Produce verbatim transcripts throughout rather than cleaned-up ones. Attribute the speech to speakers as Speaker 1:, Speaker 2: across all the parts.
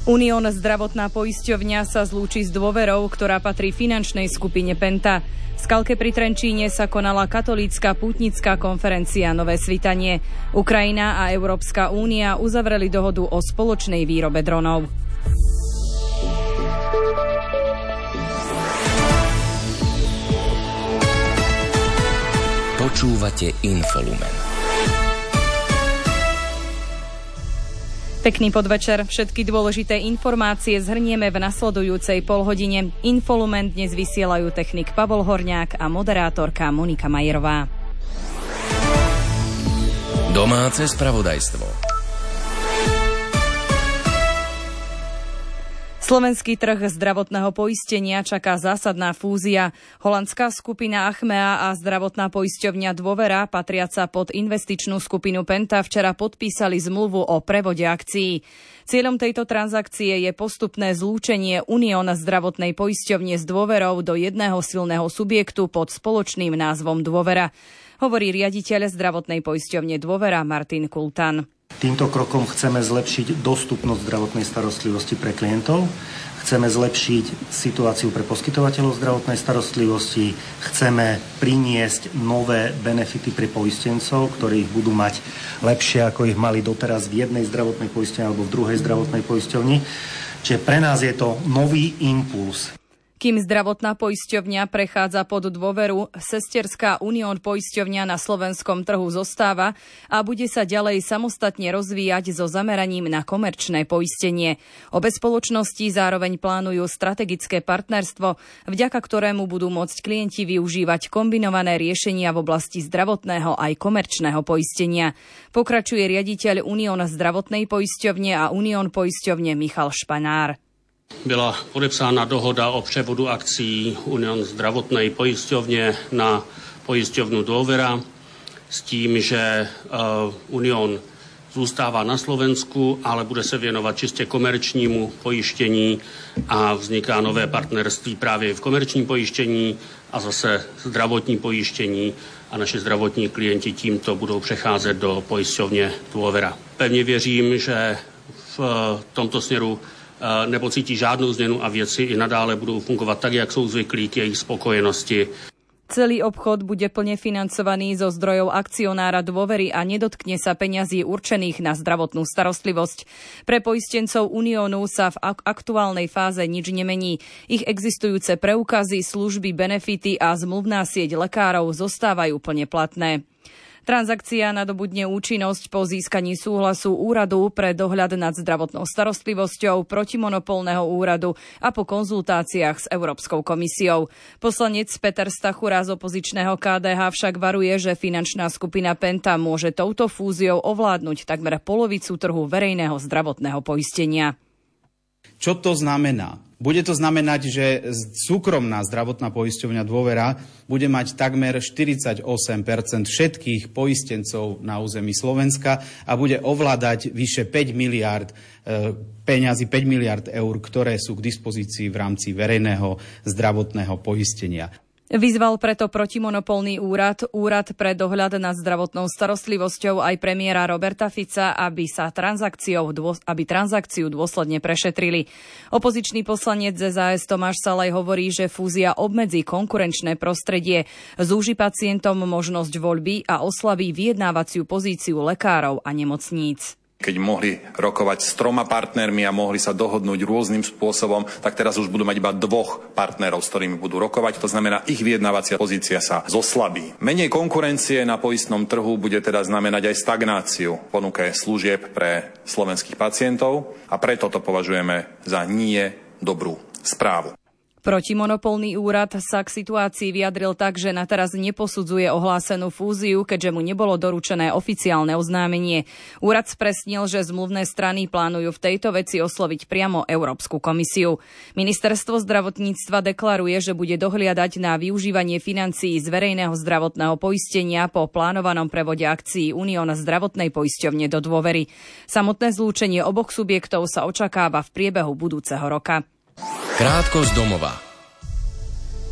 Speaker 1: Unión zdravotná poisťovňa sa zlúči s Dôverou, ktorá patrí finančnej skupine Penta. V Skalke pri Trenčíne sa konala katolícka pútnická konferencia Nové svitanie. Ukrajina a Európska únia uzavreli dohodu o spoločnej výrobe dronov.
Speaker 2: Počúvate Infolumen.
Speaker 1: Pekný podvečer. Všetky dôležité informácie zhrnieme v nasledujúcej polhodine. Infolumen dnes vysielajú technik Pavol Horňák a moderátorka Monika Majerová.
Speaker 2: Domáce spravodajstvo.
Speaker 1: Slovenský trh zdravotného poistenia čaká zásadná fúzia. Holandská skupina Achmea a zdravotná poisťovňa Dôvera, patriaca pod investičnú skupinu Penta, včera podpísali zmluvu o prevode akcií. Cieľom tejto transakcie je postupné zlúčenie Unión zdravotnej poisťovne s Dôverou do jedného silného subjektu pod spoločným názvom Dôvera, hovorí riaditeľ zdravotnej poisťovne Dôvera Martin Kultan.
Speaker 3: Týmto krokom chceme zlepšiť dostupnosť zdravotnej starostlivosti pre klientov, chceme zlepšiť situáciu pre poskytovateľov zdravotnej starostlivosti, chceme priniesť nové benefity pre poistencov, ktorí ich budú mať lepšie, ako ich mali doteraz v jednej zdravotnej poisťovni alebo v druhej zdravotnej poisťovni. Čiže pre nás je to nový impuls.
Speaker 1: Kým zdravotná poisťovňa prechádza pod Dôveru, sesterská Unión poisťovňa na slovenskom trhu zostáva a bude sa ďalej samostatne rozvíjať so zameraním na komerčné poistenie. Obe spoločnosti zároveň plánujú strategické partnerstvo, vďaka ktorému budú môcť klienti využívať kombinované riešenia v oblasti zdravotného aj komerčného poistenia. Pokračuje riaditeľ Unión zdravotnej poisťovne a Unión poisťovne Michal Španár.
Speaker 4: Byla podepsána dohoda o převodu akcií Unión zdravotnej poisťovne na poisťovnu Dôvera s tím, že Unión zůstává na Slovensku, ale bude se věnovat čistě komerčnímu pojištění a vzniká nové partnerství právě v komerčním pojištění a zase zdravotní pojištění a naši zdravotní klienti tímto budou přecházet do poisťovně Dôvera. Pevně věřím, že v tomto směru nepocítí žádnou změnu a věci i nadále budou fungovat tak, jak jsou zvyklí k jejich spokojenosti.
Speaker 1: Celý obchod bude plne financovaný zo zdrojov akcionára Dôvery a nedotkne sa peňazí určených na zdravotnú starostlivosť. Pre poistencov Uniónu sa v aktuálnej fáze nič nemení. Ich existujúce preukazy, služby, benefity a zmluvná sieť lekárov zostávajú plne platné. Transakcia nadobudne účinnosť po získaní súhlasu Úradu pre dohľad nad zdravotnou starostlivosťou, protimonopolného úradu a po konzultáciách s Európskou komisiou. Poslanec Peter Stachura z opozičného ká dé há však varuje, že finančná skupina Penta môže touto fúziou ovládnuť takmer polovicu trhu verejného zdravotného poistenia.
Speaker 5: Čo to znamená? Bude to znamenať, že súkromná zdravotná poisťovňa Dôvera bude mať takmer štyridsaťosem percent všetkých poistencov na území Slovenska a bude ovládať vyše päť miliárd peňazí, päť miliárd eur, ktoré sú k dispozícii v rámci verejného zdravotného poistenia.
Speaker 1: Vyzval preto protimonopolný úrad, úrad pre dohľad nad zdravotnou starostlivosťou aj premiéra Roberta Fica, aby sa transakciou, aby transakciu dôsledne prešetrili. Opozičný poslanec zet a es Tomáš Salaj hovorí, že fúzia obmedzí konkurenčné prostredie, zúži pacientom možnosť voľby a oslabí vyjednávaciu pozíciu lekárov a nemocníc.
Speaker 6: Keď mohli rokovať s troma partnermi a mohli sa dohodnúť rôznym spôsobom, tak teraz už budú mať iba dvoch partnerov, s ktorými budú rokovať. To znamená, ich vyjednávacia pozícia sa zoslabí. Menej konkurencie na poistnom trhu bude teda znamenať aj stagnáciu v ponuke služieb pre slovenských pacientov a preto to považujeme za nie dobrú správu.
Speaker 1: Protimonopolný úrad sa k situácii vyjadril tak, že na teraz neposudzuje ohlásenú fúziu, keďže mu nebolo doručené oficiálne oznámenie. Úrad spresnil, že zmluvné strany plánujú v tejto veci osloviť priamo Európsku komisiu. Ministerstvo zdravotníctva deklaruje, že bude dohliadať na využívanie financií z verejného zdravotného poistenia po plánovanom prevode akcií Unión zdravotnej poisťovne do Dôvery. Samotné zlúčenie oboch subjektov sa očakáva v priebehu budúceho roka.
Speaker 2: Krátko z domova.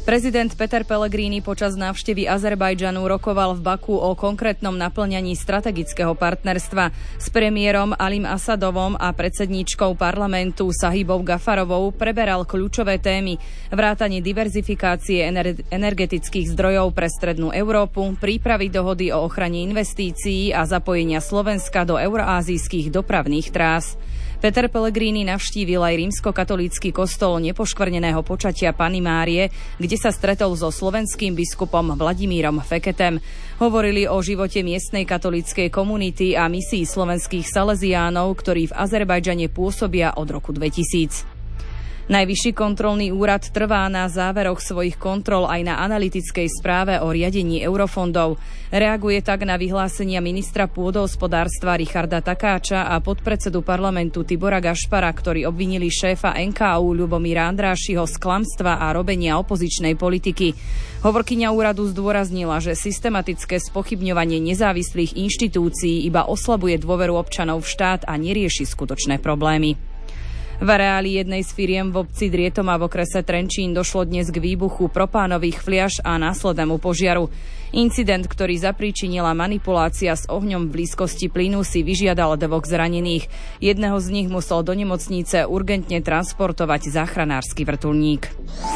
Speaker 1: Prezident Peter Pellegrini počas návštevy Azerbajdžanu rokoval v Baku o konkrétnom naplňaní strategického partnerstva. S premiérom Alim Asadovom a predsedníčkou parlamentu Sahibou Gafarovou preberal kľúčové témy: vrátanie diverzifikácie ener- energetických zdrojov pre strednú Európu, prípravy dohody o ochrane investícií a zapojenia Slovenska do euroázijských dopravných trás. Peter Pellegrini navštívil aj rímskokatolícky kostol Nepoškvrneného počatia Panny Márie, kde sa stretol so slovenským biskupom Vladimírom Feketem. Hovorili o živote miestnej katolíckej komunity a misii slovenských saleziánov, ktorí v Azerbajdžane pôsobia od roku dvetisíc. Najvyšší kontrolný úrad trvá na záveroch svojich kontrol aj na analytickej správe o riadení eurofondov. Reaguje tak na vyhlásenia ministra pôdohospodárstva Richarda Takáča a podpredsedu parlamentu Tibora Gašpara, ktorí obvinili šéfa en ká ú Ľubomíra Andrášiho z klamstva a robenia opozičnej politiky. Hovorkyňa úradu zdôraznila, že systematické spochybňovanie nezávislých inštitúcií iba oslabuje dôveru občanov v štát a nerieši skutočné problémy. V areáli jednej z firiem v obci Drietoma v okrese Trenčín došlo dnes k výbuchu propánových fliaš a následnému požiaru. Incident, ktorý zapríčinila manipulácia s ohňom v blízkosti plynu, si vyžiadal dvoch zranených. Jedného z nich musel do nemocnice urgentne transportovať záchranársky vrtuľník.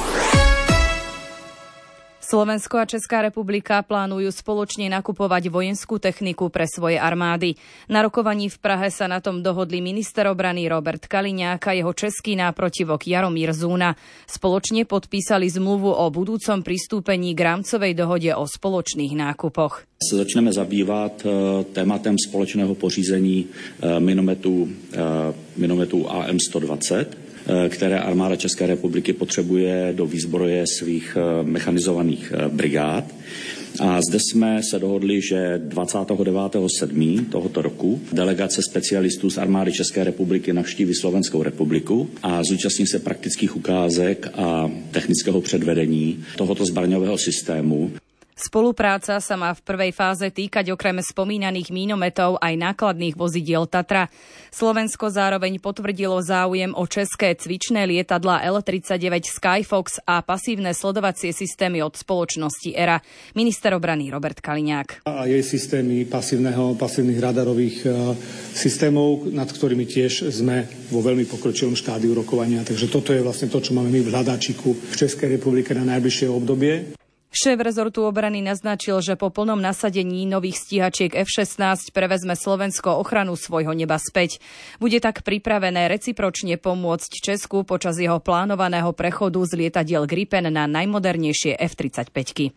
Speaker 1: Slovensko a Česká republika plánujú spoločne nakupovať vojenskú techniku pre svoje armády. Na rokovaní v Prahe sa na tom dohodli minister obrany Robert Kaliňák a jeho český náprotivok Jaromír Zúna. Spoločne podpísali zmluvu o budúcom pristúpení k rámcovej dohode o spoločných nákupoch.
Speaker 7: Se začneme zabývat tématem společného pořízení minometů, minometů á em sto dvacet, které armáda České republiky potřebuje do výzbroje svých mechanizovaných brigád. A zde jsme se dohodli, že dvacátého devátého sedmého tohoto roku delegace specialistů z armády České republiky navštíví Slovenskou republiku a zúčastní se praktických ukázek a technického předvedení tohoto zbraňového systému.
Speaker 1: Spolupráca sa má v prvej fáze týkať okrem spomínaných mínometov aj nákladných vozidiel Tatra. Slovensko zároveň potvrdilo záujem o české cvičné lietadlá el tridsaťdeväť Skyfox a pasívne sledovacie systémy od spoločnosti é er á. Minister obrany Robert Kaliňák.
Speaker 8: A jej systémy pasívneho, pasívnych radarových systémov, nad ktorými tiež sme vo veľmi pokročilom štádiu rokovania. Takže toto je vlastne to, čo máme my v hľadáčiku v Českej republike na najbližšie obdobie.
Speaker 1: Šéf rezortu obrany naznačil, že po plnom nasadení nových stíhačiek ef šestnásť prevezme Slovensko ochranu svojho neba späť. Bude tak pripravené recipročne pomôcť Česku počas jeho plánovaného prechodu z lietadiel Gripen na najmodernejšie ef tridsaťpäťky.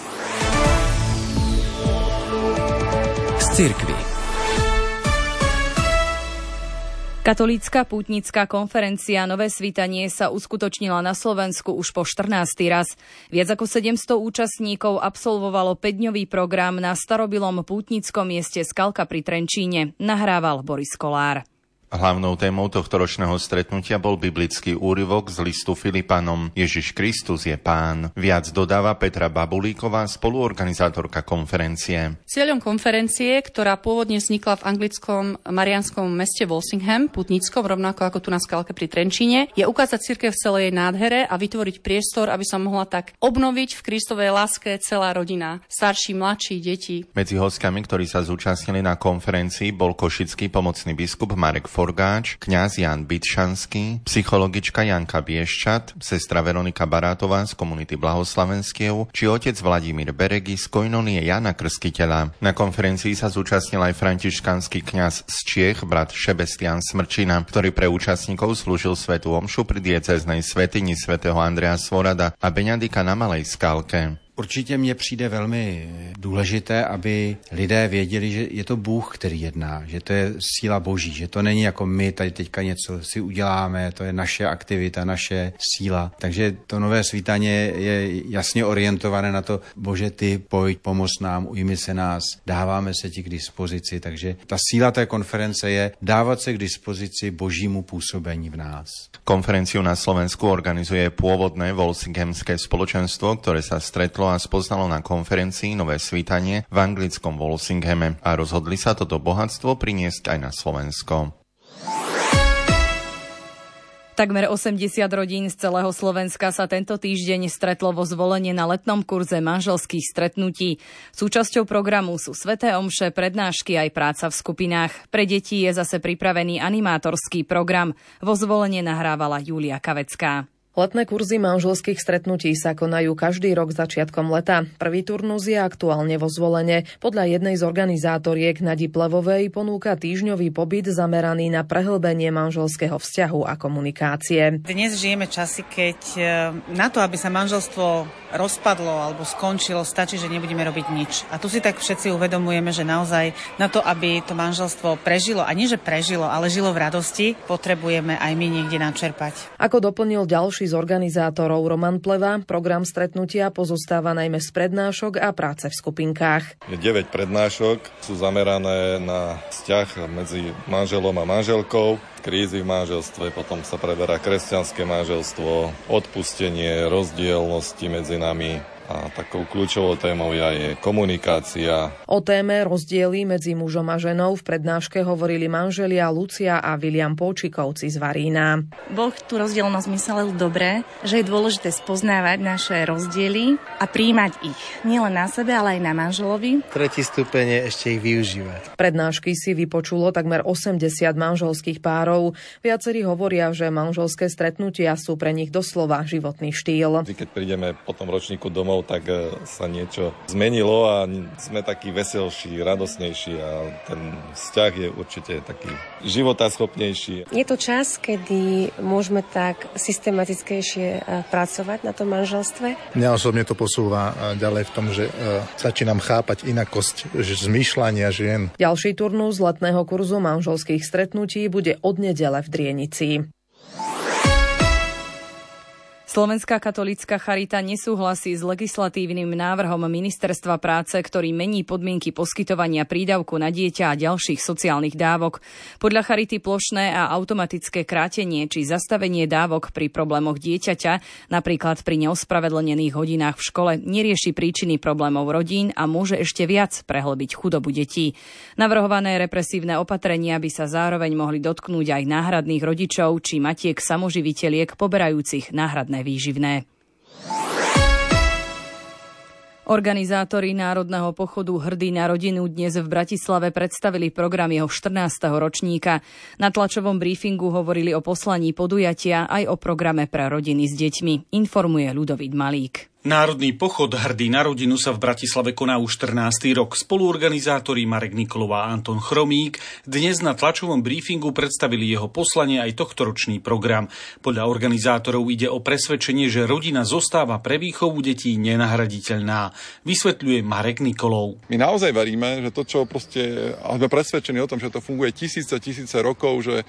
Speaker 2: Z cirkvi.
Speaker 1: Katolícka pútnická konferencia Nové svítanie sa uskutočnila na Slovensku už po štrnásty raz. Viac ako sedemsto účastníkov absolvovalo päťdňový program na starobilom pútnickom mieste Skalka pri Trenčíne. Nahrával Boris Kolár.
Speaker 9: Hlavnou témou tohto ročného stretnutia bol biblický úryvok z listu Filipanom. Ježiš Kristus je Pán. Viac dodáva Petra Babulíková, spoluorganizátorka konferencie.
Speaker 10: Cieľom konferencie, ktorá pôvodne vznikla v anglickom marianskom meste Walsingham, putníckom, rovnako ako tu na Skalke pri Trenčíne, je ukázať cirkev v celej jej nádhere a vytvoriť priestor, aby sa mohla tak obnoviť v Kristovej láske celá rodina, starší, mladší, deti.
Speaker 9: Medzi hosťami, ktorí sa zúčastnili na konferencii, bol košický pomocný biskup Marek Forgáč, kňaz Jan Bytšanský, psychologička Janka Bieščat, sestra Veronika Barátová z komunity Blahoslavenskiev či otec Vladimír Beregi z koinonie Jana Krstiteľa. Na konferencii sa zúčastnil aj františkánsky kňaz z Čiech, brat Šebestian Smrčina, ktorý pre účastníkov slúžil svätú omšu pri diecéznej svätyni svätého Andreja Svorada a Beňadika na Malej Skalke.
Speaker 11: Určitě mně přijde velmi důležité, aby lidé věděli, že je to Bůh, který jedná, že to je síla Boží, že to není jako my tady teďka něco si uděláme, to je naše aktivita, naše síla. Takže to nové svítanie je jasně orientované na to, Bože, ty pojď, pomoz nám, ujmi se nás, dáváme se ti k dispozici. Takže ta síla té konference je dávat se k dispozici Božímu působení v nás.
Speaker 9: Konferenciu na Slovensku organizuje pôvodné Walsinghamské spoločenstvo, ktoré sa stretlo a spoznalo na konferencii Nové svítanie v anglickom Walsinghame a rozhodli sa toto bohatstvo priniesť aj na Slovensko.
Speaker 1: Takmer osemdesiat rodín z celého Slovenska sa tento týždeň stretlo vo Zvolenie na letnom kurze manželských stretnutí. Súčasťou programu sú sväté omše, prednášky aj práca v skupinách. Pre deti je zase pripravený animátorský program. Vo Zvolenie nahrávala Julia Kavecká.
Speaker 12: Letné kurzy manželských stretnutí sa konajú každý rok začiatkom leta. Prvý turnus je aktuálne vo Zvolene. Podľa jednej z organizátoriek Nadi Plevovej ponúka týždňový pobyt zameraný na prehlbenie manželského vzťahu a komunikácie.
Speaker 13: Dnes žijeme časy, keď na to, aby sa manželstvo rozpadlo alebo skončilo, stačí, že nebudeme robiť nič. A tu si tak všetci uvedomujeme, že naozaj na to, aby to manželstvo prežilo, a nie že prežilo, ale žilo v radosti, potrebujeme aj my niekde načerpať.
Speaker 12: Ako doplnil ďalší z organizátorov Roman Pleva, program stretnutia pozostáva najmä z prednášok a práce v skupinkách.
Speaker 14: deväť prednášok sú zamerané na vzťah medzi manželom a manželkou, krízy v manželstve, potom sa preberá kresťanské manželstvo, odpustenie, rozdielnosti medzi nami. A takou kľúčovou témou je komunikácia.
Speaker 12: O téme rozdiely medzi mužom a ženou v prednáške hovorili manželia Lucia a William Polčikovci z Varína.
Speaker 15: Boh tú rozdielnosť myslel dobre, že je dôležité spoznávať naše rozdiely a prijímať ich. Nielen na sebe, ale aj na manželovi.
Speaker 16: Tretí stupeň je ešte ich využívať.
Speaker 12: Prednášky si vypočulo takmer osemdesiat manželských párov. Viacerí hovoria, že manželské stretnutia sú pre nich doslova životný štýl.
Speaker 14: Keď prídeme po tom ročníku domov, tak sa niečo zmenilo a sme takí veselší, radosnejší a ten vzťah je určite taký životaschopnejší.
Speaker 17: Je to čas, kedy môžeme tak systematickejšie pracovať na tom manželstve?
Speaker 18: Mňa osobne to posúva ďalej v tom, že začínam chápať inakosť zmýšľania žien.
Speaker 12: Ďalší turnus letného kurzu manželských stretnutí bude od nedele v Drienici.
Speaker 1: Slovenská katolícka charita nesúhlasí s legislatívnym návrhom Ministerstva práce, ktorý mení podmienky poskytovania prídavku na dieťa a ďalších sociálnych dávok. Podľa charity plošné a automatické krátenie či zastavenie dávok pri problémoch dieťaťa, napríklad pri neospravedlnených hodinách v škole, nerieši príčiny problémov rodín a môže ešte viac prehlbiť chudobu detí. Navrhované represívne opatrenia by sa zároveň mohli dotknúť aj náhradných rodičov či matiek samoživiteľiek poberajúcich náhradné výživné. Organizátori Národného pochodu Hrdý na rodinu dnes v Bratislave predstavili program jeho štrnásteho ročníka. Na tlačovom briefingu hovorili o poslaní podujatia aj o programe pre rodiny s deťmi, informuje Ľudovít Malík.
Speaker 19: Národný pochod Hrdý na rodinu sa v Bratislave koná už štrnásty rok. Spoluorganizátori Marek Nikolov a Anton Chromík dnes na tlačovom briefingu predstavili jeho poslanie aj tohtoročný program. Podľa organizátorov ide o presvedčenie, že rodina zostáva pre výchovu detí nenahraditeľná. Vysvetľuje Marek Nikolov.
Speaker 20: My naozaj veríme, že to, čo proste, a sme presvedčení o tom, že to funguje tisíce, tisíce rokov, že,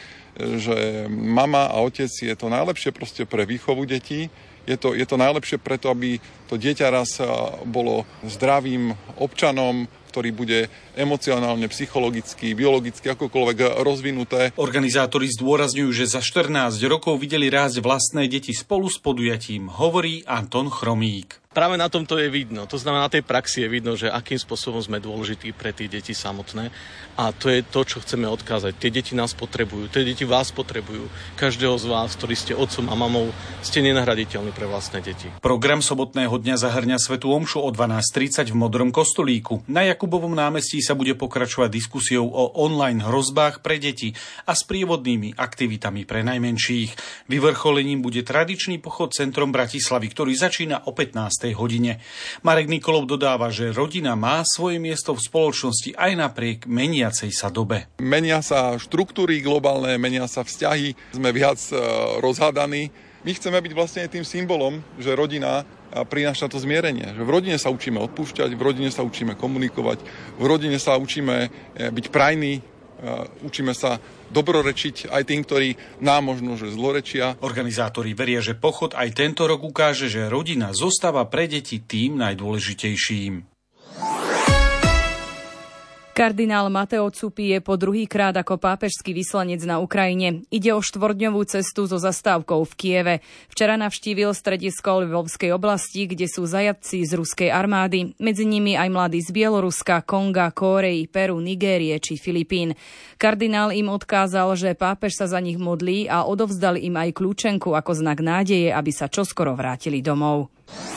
Speaker 20: že mama a otec je to najlepšie proste pre výchovu detí. Je to, je to najlepšie preto, aby to dieťa raz bolo zdravým občanom, ktorý bude emocionálne, psychologicky, biologicky, akokoľvek rozvinuté.
Speaker 19: Organizátori zdôrazňujú, že za štrnásť rokov videli rásť vlastné deti spolu s podujatím, hovorí Anton Chromík.
Speaker 21: Práve na tom to je vidno. To znamená, na tej praxi je vidno, že akým spôsobom sme dôležití pre tie deti samotné. A to je to, čo chceme odkázať. Tie deti nás potrebujú, tie deti vás potrebujú. Každého z vás, ktorí ste otcom a mamou, ste nenahraditeľní pre vlastné deti.
Speaker 19: Program sobotného dňa zahrňa svätú omšu o dvanásť tridsať v Modrom kostolíku. Na Jakubovom námestí sa bude pokračovať diskusiou o online hrozbách pre deti a sprievodnými aktivitami pre najmenších. Vyvrcholením bude tradičný pochod centrom Bratislavy, ktorý začína o pätnástej hodine. Marek Nikolov dodáva, že rodina má svoje miesto v spoločnosti aj napriek meniacej sa dobe.
Speaker 20: Menia sa štruktúry globálne, menia sa vzťahy, sme viac rozhádaní. My chceme byť vlastne tým symbolom, že rodina prináša to zmierenie. Že v rodine sa učíme odpúšťať, v rodine sa učíme komunikovať, v rodine sa učíme byť prajní, učíme sa dobrorečiť aj tým, ktorí nám možno že zlorečia.
Speaker 19: Organizátori veria, že pochod aj tento rok ukáže, že rodina zostáva pre deti tým najdôležitejším.
Speaker 1: Kardinál Mateo Zuppi je po druhýkrát ako pápežský vyslanec na Ukrajine. Ide o štvordňovú cestu so zastávkou v Kieve. Včera navštívil stredisko Lvovskej oblasti, kde sú zajatci z ruskej armády. Medzi nimi aj mladí z Bieloruska, Konga, Kórey, Peru, Nigérie či Filipín. Kardinál im odkázal, že pápež sa za nich modlí a odovzdal im aj kľúčenku ako znak nádeje, aby sa čoskoro vrátili domov.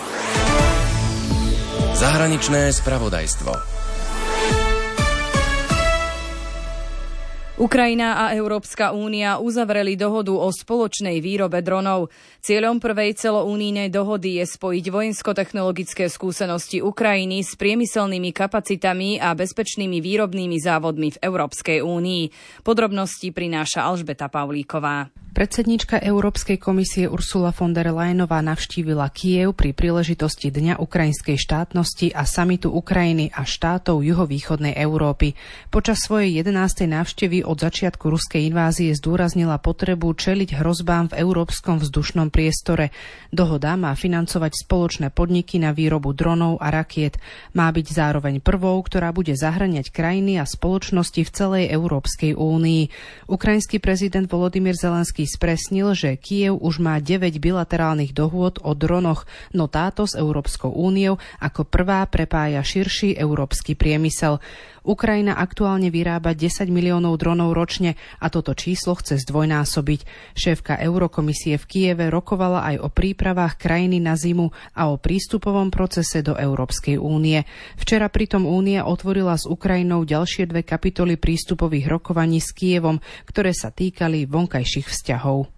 Speaker 2: Zahraničné spravodajstvo.
Speaker 1: Ukrajina a Európska únia uzavreli dohodu o spoločnej výrobe dronov. Cieľom prvej celounijnej dohody je spojiť vojensko-technologické skúsenosti Ukrajiny s priemyselnými kapacitami a bezpečnými výrobnými závodmi v Európskej únii. Podrobnosti prináša Alžbeta Pavlíková.
Speaker 3: Predsedníčka Európskej komisie Ursula von der Leyenová navštívila Kyjev pri príležitosti Dňa ukrajinskej štátnosti a samitu Ukrajiny a štátov juhovýchodnej Európy. Počas svojej jedenástej návštevy od začiatku ruskej invázie zdôraznila potrebu čeliť hrozbám v európskom vzdušnom priestore. Dohoda má financovať spoločné podniky na výrobu dronov a rakiet. Má byť zároveň prvou, ktorá bude zahŕňať krajiny a spoločnosti v celej Európskej únii. Ukrajinský prezident Volodymyr Zelenský spresnil, že Kyjev už má deväť bilaterálnych dohôd o dronoch, no táto s Európskou úniou ako prvá prepája širší európsky priemysel. Ukrajina aktuálne vyrába desať miliónov dronov ročne a toto číslo chce zdvojnásobiť. Šéfka Eurokomisie v Kyjeve rokovala aj o prípravách krajiny na zimu a o prístupovom procese do Európskej únie. Včera pritom únia otvorila s Ukrajinou ďalšie dve kapitoly prístupových rokovaní s Kyjevom, ktoré sa týkali vonkajších vzťahov.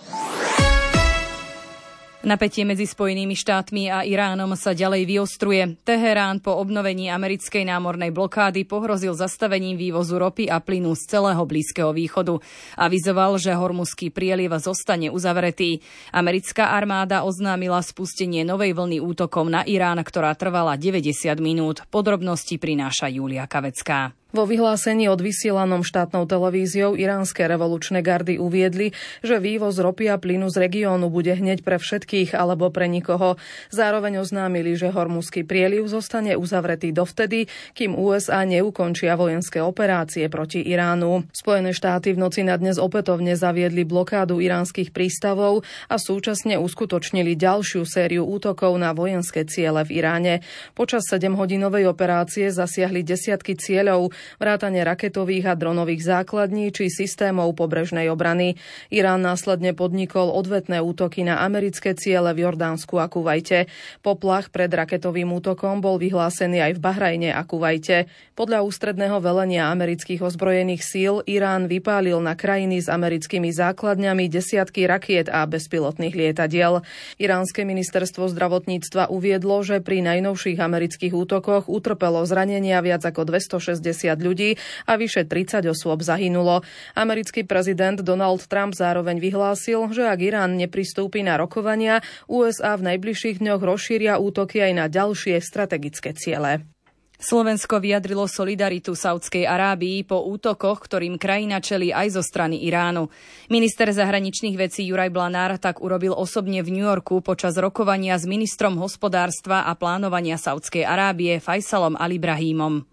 Speaker 1: Napätie medzi Spojenými štátmi a Iránom sa ďalej vyostruje. Teherán po obnovení americkej námornej blokády pohrozil zastavením vývozu ropy a plynu z celého Blízkeho východu. Avizoval, že Hormuzský prieliv zostane uzavretý. Americká armáda oznámila spustenie novej vlny útokom na Irán, ktorá trvala deväťdesiat minút. Podrobnosti prináša Júlia Kavecká.
Speaker 12: Vo vyhlásení odvysielanom štátnou televíziou iránske revolučné gardy uviedli, že vývoz ropy a plynu z regiónu bude hneď pre všetkých alebo pre nikoho. Zároveň oznámili, že Hormuzský prieliv zostane uzavretý dovtedy, kým ú es á neukončia vojenské operácie proti Iránu. Spojené štáty v noci na dnes opätovne zaviedli blokádu iránskych prístavov a súčasne uskutočnili ďalšiu sériu útokov na vojenské ciele v Iráne. Počas sedemhodinovej operácie zasiahli desiatky cieľov, vrátane raketových a dronových základní či systémov pobrežnej obrany. Irán následne podnikol odvetné útoky na americké ciele v Jordánsku a Kuvajte. Poplach pred raketovým útokom bol vyhlásený aj v Bahrajne a Kuvajte. Podľa ústredného velenia amerických ozbrojených síl Irán vypálil na krajiny s americkými základňami desiatky rakiet a bezpilotných lietadiel. Iránske ministerstvo zdravotníctva uviedlo, že pri najnovších amerických útokoch utrpelo zranenia viac ako dvestošesťdesiat ľudí a vyše tridsať osôb zahynulo. Americký prezident Donald Trump zároveň vyhlásil, že ak Irán nepristúpi na rokovania, ú es á v najbližších dňoch rozšíria útoky aj na ďalšie strategické ciele.
Speaker 1: Slovensko vyjadrilo solidaritu Saudskej Arábii po útokoch, ktorým krajina čelí aj zo strany Iránu. Minister zahraničných vecí Juraj Blanár tak urobil osobne v New Yorku počas rokovania s ministrom hospodárstva a plánovania Saudskej Arábie Fajsalom Al-Ibrahimom.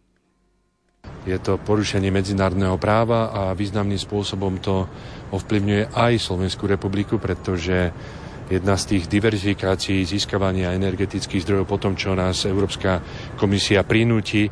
Speaker 22: Je to porušenie medzinárodného práva a významným spôsobom to ovplyvňuje aj Slovenskú republiku, pretože jedna z tých diverzifikácií získavania energetických zdrojov po tom, čo nás Európska komisia prinúti e,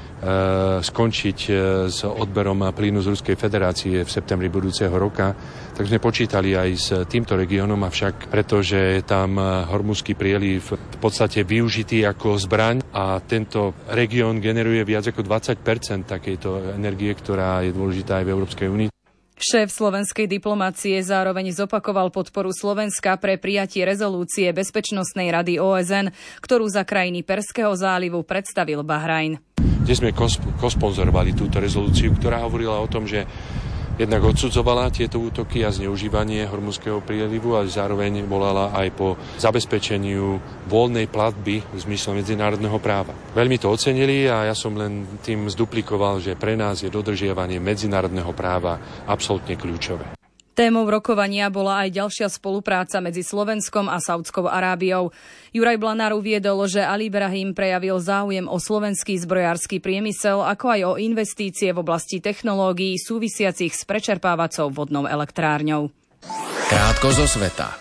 Speaker 22: skončiť e, s odberom plynu z Ruskej federácie v septembri budúceho roka, tak sme počítali aj s týmto regiónom, avšak pretože je tam Hormuzský prieliv v podstate využitý ako zbraň a tento región generuje viac ako dvadsať percent takejto energie, ktorá je dôležitá aj v Európskej únii.
Speaker 1: Šéf slovenskej diplomácie zároveň zopakoval podporu Slovenska pre prijatie rezolúcie Bezpečnostnej rady ó es en, ktorú za krajiny Perského zálivu predstavil Bahrajn.
Speaker 22: Kde sme kosponzorovali túto rezolúciu, ktorá hovorila o tom, že jednak odsudzovala tieto útoky a zneužívanie Hormuzského prielivu a zároveň volala aj po zabezpečeniu voľnej platby v zmysle medzinárodného práva. Veľmi to ocenili a ja som len tým zduplikoval, že pre nás je dodržiavanie medzinárodného práva absolútne kľúčové.
Speaker 1: Témou rokovania bola aj ďalšia spolupráca medzi Slovenskom a Saudskou Arábiou. Juraj Blanár uviedol, že Ali Brahim prejavil záujem o slovenský zbrojársky priemysel, ako aj o investície v oblasti technológií súvisiacich s prečerpávacou vodnou elektrárňou.
Speaker 2: Krátko zo sveta.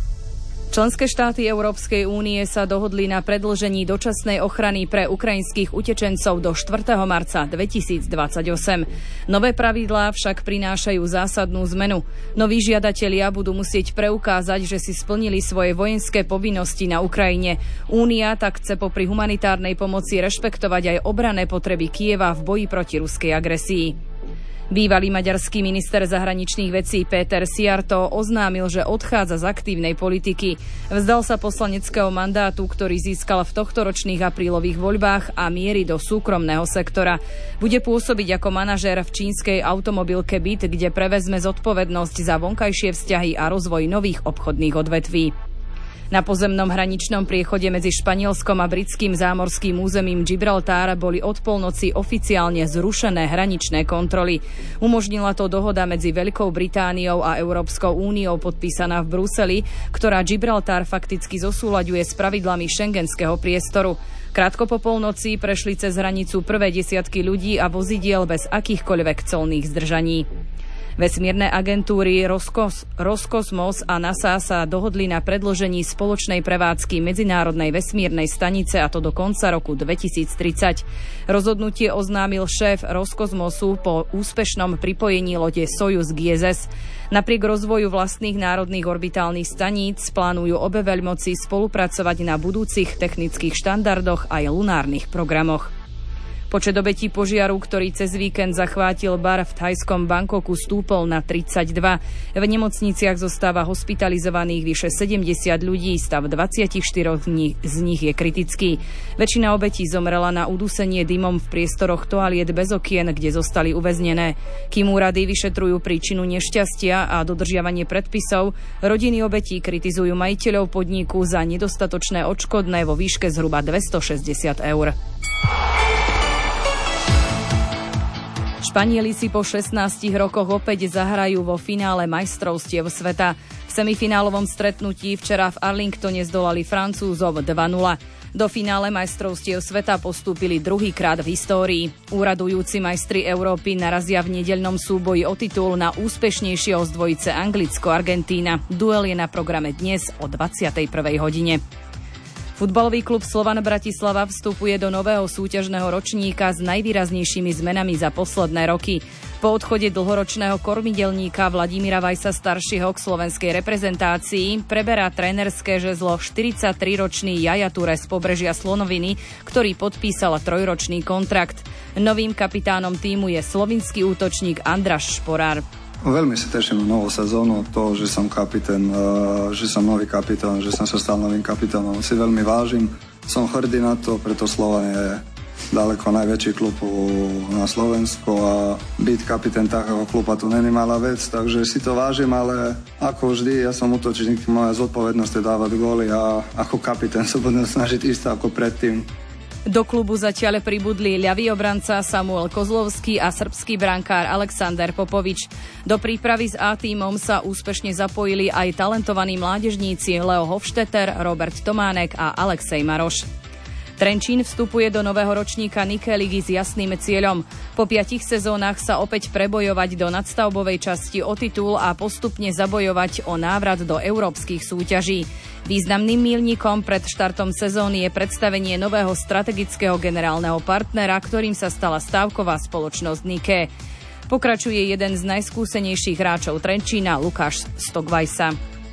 Speaker 1: Členské štáty Európskej únie sa dohodli na predĺžení dočasnej ochrany pre ukrajinských utečencov do štvrtého marca dvetisícdvadsaťosem. Nové pravidlá však prinášajú zásadnú zmenu. Noví žiadatelia budú musieť preukázať, že si splnili svoje vojenské povinnosti na Ukrajine. Únia tak chce popri humanitárnej pomoci rešpektovať aj obranné potreby Kyjeva v boji proti ruskej agresii. Bývalý maďarský minister zahraničných vecí Péter Szijjártó oznámil, že odchádza z aktívnej politiky. Vzdal sa poslaneckého mandátu, ktorý získal v tohtoročných aprílových voľbách a mierí do súkromného sektora. Bude pôsobiť ako manažér v čínskej automobilke Bit, kde prevezme zodpovednosť za vonkajšie vzťahy a rozvoj nových obchodných odvetví. Na pozemnom hraničnom priechode medzi Španielskom a britským zámorským územím Gibraltar boli od polnoci oficiálne zrušené hraničné kontroly. Umožnila to dohoda medzi Veľkou Britániou a Európskou úniou podpísaná v Bruseli, ktorá Gibraltar fakticky zosúľaďuje s pravidlami šengenského priestoru. Krátko po polnoci prešli cez hranicu prvé desiatky ľudí a vozidiel bez akýchkoľvek colných zdržaní. Vesmírne agentúry Roskos, Roskosmos a NASA sa dohodli na predĺžení spoločnej prevádzky Medzinárodnej vesmírnej stanice, a to do konca roku dvetisíctridsať. Rozhodnutie oznámil šéf Roskosmosu po úspešnom pripojení lode Sojuz k í es es. Napriek rozvoju vlastných národných orbitálnych staníc plánujú obe veľmoci spolupracovať na budúcich technických štandardoch aj lunárnych programoch. Počet obetí požiaru, ktorý cez víkend zachvátil bar v thajskom Bangkoku, stúpol na tridsaťdva. V nemocniciach zostáva hospitalizovaných vyše sedemdesiat ľudí, stav dvadsaťštyri z nich je kritický. Väčšina obetí zomrela na udusenie dymom v priestoroch toaliet bez okien, kde zostali uväznené. Kým úrady vyšetrujú príčinu nešťastia a dodržiavanie predpisov, rodiny obetí kritizujú majiteľov podniku za nedostatočné odškodné vo výške zhruba dvestošesťdesiat eur. Španieli si po šestnástich rokoch opäť zahrajú vo finále majstrovstiev sveta. V semifinálovom stretnutí včera v Arlingtone zdolali Francúzov dva nula. Do finále majstrovstiev sveta postúpili druhýkrát v histórii. Úradujúci majstri Európy narazia v nedeľnom súboji o titul na úspešnejšieho z dvojice Anglicko-Argentína. Duel je na programe dnes o dvadsiatej prvej hodine. Futbalový klub Slovan Bratislava vstupuje do nového súťažného ročníka s najvýraznejšími zmenami za posledné roky. Po odchode dlhoročného kormidelníka Vladimíra Vajsa staršieho k slovenskej reprezentácii preberá trénerské žezlo štyridsaťtriročný Jaja Ture z pobrežia Slonoviny, ktorý podpísal trojročný kontrakt. Novým kapitánom tímu je slovinský útočník Andraš Šporár.
Speaker 4: Veľmi sa teším na novú sezónu, to, že som kapitán, že som nový kapitán, že som sa stal novým kapitánom. Si veľmi vážim, som hrdý na to, preto Slovan je ďaleko najväčší klub na Slovensku a byť kapitán takého kluba tu není malá vec, takže si to vážim, ale ako vždy, ja som útočník, moja zodpovednosť je dávať góly a ako kapitán sa budem snažiť ísť ako predtým.
Speaker 1: Do klubu zatiaľ pribudli ľavý obranca Samuel Kozlovský a srbský brankár Alexander Popovič. Do prípravy s A-tímom sa úspešne zapojili aj talentovaní mládežníci Leo Hofstetter, Robert Tománek a Alexej Maroš. Trenčín vstupuje do nového ročníka Nike ligy s jasným cieľom. Po piatich sezónach sa opäť prebojovať do nadstavbovej časti o titul a postupne zabojovať o návrat do európskych súťaží. Významným míľnikom pred štartom sezóny je predstavenie nového strategického generálneho partnera, ktorým sa stala stávková spoločnosť Nike. Pokračuje jeden z najskúsenejších hráčov Trenčína, Lukáš Stokvajsa.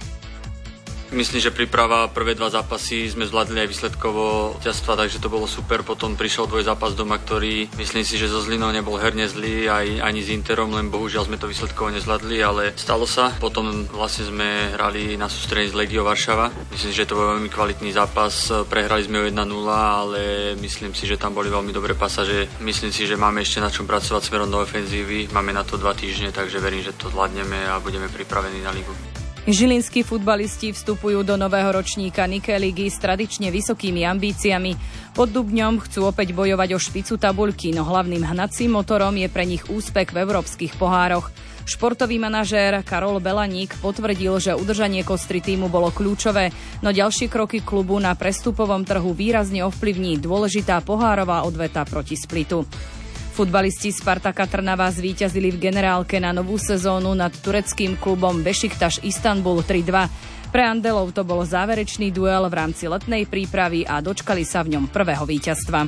Speaker 5: Myslím, že príprava prvé dva zápasy sme zvládli aj výsledkovo víťazstva, takže to bolo super. Potom prišiel dvojzápas doma, ktorý myslím si, že so Zlinou nebol herne zlý, aj, ani s Interom, len bohužiaľ sme to výsledkovo nezvládli, ale stalo sa. Potom vlastne sme hrali na sústredení z Legiou Varšava. Myslím si, že to bol veľmi kvalitný zápas. Prehrali sme o jedna nula, ale myslím si, že tam boli veľmi dobré pasaže. Myslím si, že máme ešte na čom pracovať smerom do ofenzívy. Máme na to dva týždne, takže verím, že to zvládneme a budeme pripravení na ligu.
Speaker 1: Žilinskí futbalisti vstupujú do nového ročníka Nike ligy s tradične vysokými ambíciami. Pod Dubňom chcú opäť bojovať o špicu tabuľky, no hlavným hnacím motorom je pre nich úspech v európskych pohároch. Športový manažér Karol Belaník potvrdil, že udržanie kostry týmu bolo kľúčové, no ďalšie kroky klubu na prestupovom trhu výrazne ovplyvní dôležitá pohárová odveta proti Splitu. Futbalisti Spartaka Trnava zvíťazili v generálke na novú sezónu nad tureckým klubom Bešiktaš Istanbul tri dva. Pre Andelov to bol záverečný duel v rámci letnej prípravy a dočkali sa v ňom prvého víťazstva.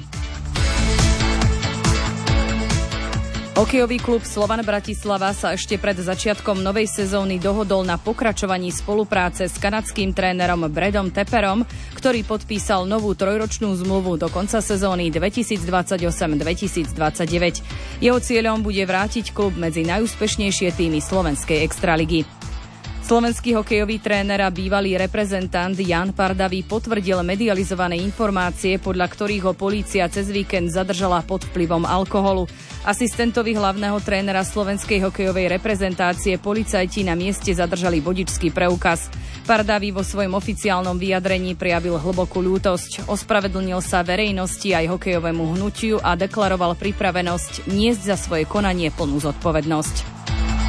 Speaker 1: Hokejový klub Slovan Bratislava sa ešte pred začiatkom novej sezóny dohodol na pokračovaní spolupráce s kanadským trénerom Bradom Tepperom, ktorý podpísal novú trojročnú zmluvu do konca sezóny dvetisícdvadsaťosem dvetisícdvadsaťdeväť. Jeho cieľom bude vrátiť klub medzi najúspešnejšie týmy slovenskej extraligy. Slovenský hokejový tréner a bývalý reprezentant Jan Pardavý potvrdil medializované informácie, podľa ktorých ho polícia cez víkend zadržala pod vplyvom alkoholu. Asistentovi hlavného trénera slovenskej hokejovej reprezentácie policajti na mieste zadržali vodičský preukaz. Pardavý vo svojom oficiálnom vyjadrení prejavil hlbokú ľútosť, ospravedlnil sa verejnosti aj hokejovému hnutiu a deklaroval pripravenosť niesť za svoje konanie plnú zodpovednosť.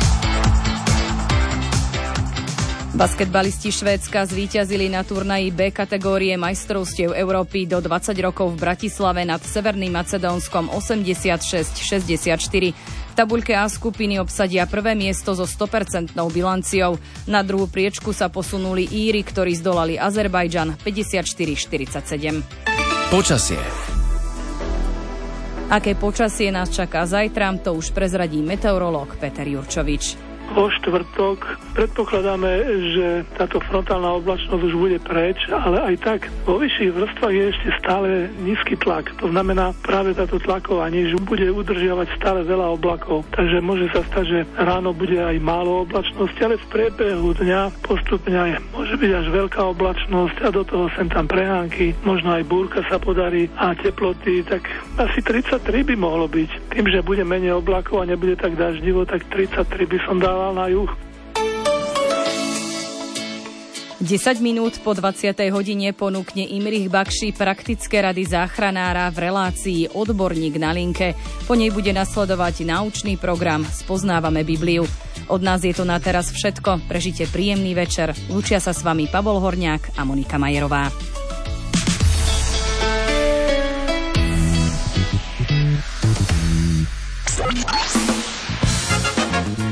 Speaker 1: Basketbalisti Švédska zvíťazili na turnaji B kategórie majstrovstiev Európy do dvadsať rokov v Bratislave nad Severným Macedónskom osemdesiatšesť šesťdesiatštyri. V tabuľke A skupiny obsadia prvé miesto so sto percent bilanciou. Na druhú priečku sa posunuli Íri, ktorí zdolali Azerbajdžan päťdesiatštyri štyridsaťsedem.
Speaker 2: Počasie.
Speaker 1: Aké počasie nás čaká zajtra, to už prezradí meteorológ Peter Jurčovič.
Speaker 6: Vo štvrtok predpokladáme, že táto frontálna oblačnosť už bude preč, ale aj tak vo vyšších vrstvách je ešte stále nízky tlak. To znamená, práve táto tlaková níž bude udržiavať stále veľa oblakov. Takže môže sa stať, že ráno bude aj málo oblačnosti, ale v priebehu dňa postupne aj môže byť až veľká oblačnosť a do toho sem tam prehánky, možno aj búrka sa podarí a teploty, tak asi tridsaťtri by mohlo byť. Tým, že bude menej oblakov a nebude tak daždivo, tak tridsaťtri by som dal na juh.
Speaker 1: desať minút po dvadsiatej hodine ponúkne Imrich Bakši praktické rady záchranára v relácii Odborník na linke. Po nej bude nasledovať naučný program Spoznávame Bibliu. Od nás je to na teraz všetko. Prežite príjemný večer. Lúčia sa s vami Pavol Horňák a Monika Majerová.